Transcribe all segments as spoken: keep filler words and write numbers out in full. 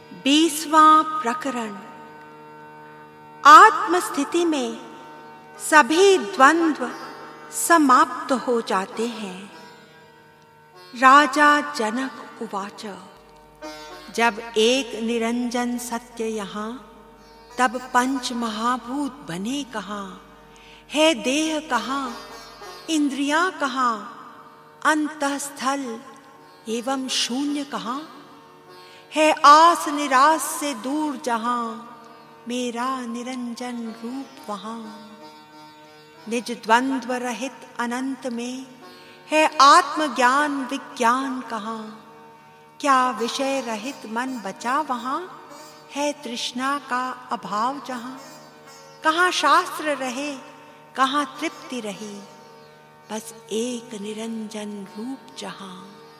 बीसवां प्रकरण। आत्मस्थिति में सभी द्वंद्व समाप्त हो जाते हैं। राजा जनक उवाच। जब एक निरंजन सत्य यहाँ, तब पंच महाभूत बने कहाँ। है देह कहाँ, इंद्रियां कहाँ, अंतःस्थल एवं शून्य कहाँ। है आस निराश से दूर जहाँ, मेरा निरंजन रूप वहाँ। निज द्वंद्व रहित अनंत में है आत्मज्ञान विज्ञान कहाँ। क्या विषय रहित मन बचा वहाँ, है तृष्णा का अभाव जहाँ। कहाँ शास्त्र रहे, कहाँ तृप्ति रही, बस एक निरंजन रूप जहाँ।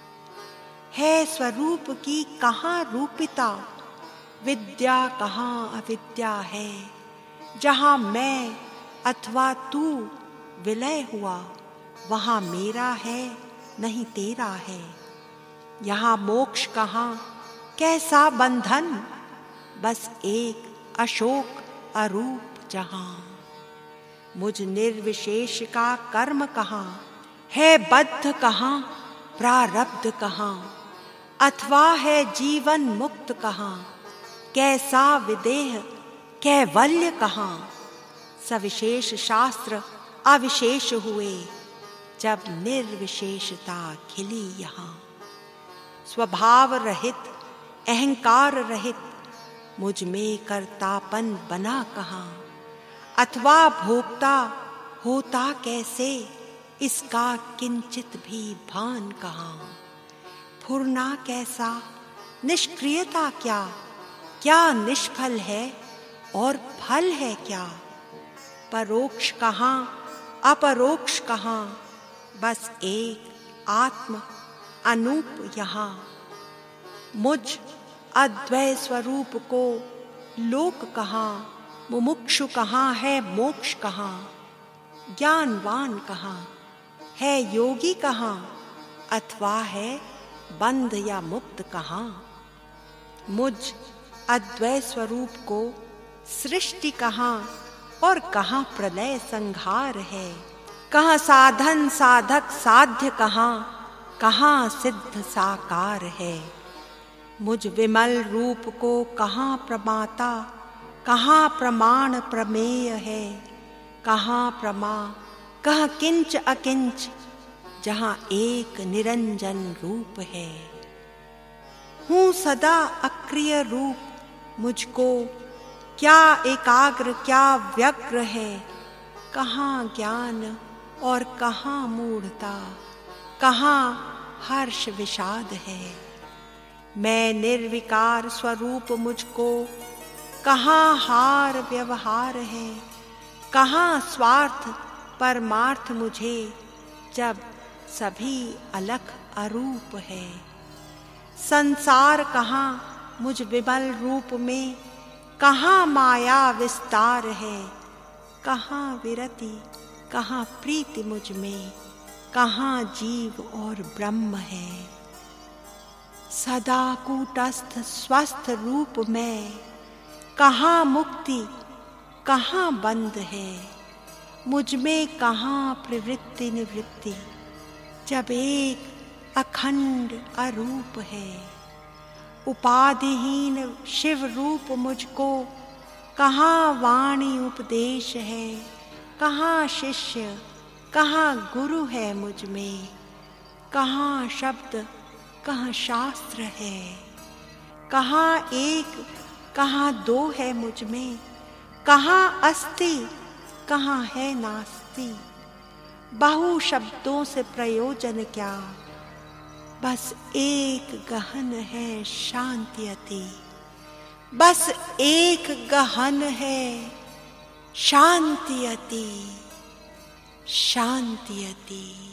है स्वरूप की कहाँ रूपिता, विद्या कहाँ अविद्या है। जहाँ मैं अथवा तू विलय हुआ, वहाँ मेरा है नहीं तेरा है। यहाँ मोक्ष कहाँ कैसा बंधन, बस एक अशोक अरूप जहाँ। मुझ निर्विशेष का कर्म कहाँ, है बद्ध कहाँ प्रारब्ध कहाँ। अथवा है जीवन मुक्त कहाँ, कैसा विदेह कैवल्य कहाँ। सविशेष शास्त्र अविशेष हुए, जब निर्विशेषता खिली यहाँ। स्वभाव रहित अहंकार रहित, मुझ में कर्तापन बना कहाँ। अथवा भोक्ता होता कैसे, इसका किंचित भी भान कहाँ। फुरना कैसा निष्क्रियता क्या, क्या निष्फल है और फल है क्या। परोक्ष कहाँ अपरोक्ष कहाँ, बस एक आत्म अनूप यहाँ। मुझ अद्वय स्वरूप को लोक कहाँ, मुमुक्षु कहाँ है मोक्ष कहाँ। ज्ञानवान कहाँ है योगी कहाँ, अथवा है बंध या मुक्त कहाँ। मुझ अद्वय स्वरूप को सृष्टि कहाँ और कहाँ प्रलय संहार है। कहाँ साधन साधक साध्य कहाँ, कहाँ सिद्ध साकार है। मुझ विमल रूप को कहाँ प्रमाता, कहाँ प्रमाण प्रमेय है। कहाँ प्रमा कहाँ किंच अकिंच, जहाँ एक निरंजन रूप है। हूँ सदा अक्रिय रूप मुझको, क्या एकाग्र क्या व्यग्र है। कहाँ ज्ञान और कहाँ मूढ़ता, कहाँ हर्ष विषाद है। मैं निर्विकार स्वरूप मुझको, कहाँ हार व्यवहार है। कहाँ स्वार्थ परमार्थ मुझे, जब सभी अलख अरूप है। संसार कहाँ मुझ विमल रूप में, कहाँ माया विस्तार है। कहाँ विरति कहाँ प्रीति मुझ में, कहाँ जीव और ब्रह्म है। सदा कूटस्थ स्वस्थ रूप में, कहाँ मुक्ति कहाँ बंध है। मुझ में कहाँ प्रवृत्ति निवृत्ति, जब एक अखंड अरूप है। उपाधिहीन शिव रूप मुझको, कहाँ वाणी उपदेश है। कहाँ शिष्य कहाँ गुरु है मुझ में, कहाँ शब्द कहाँ शास्त्र है। कहाँ एक कहाँ दो है मुझ में, कहाँ अस्ति कहाँ है नास्ति। बहु शब्दों से प्रयोजन क्या, बस एक गहन है शांति अति। बस एक गहन है शांति अति, शांति अति।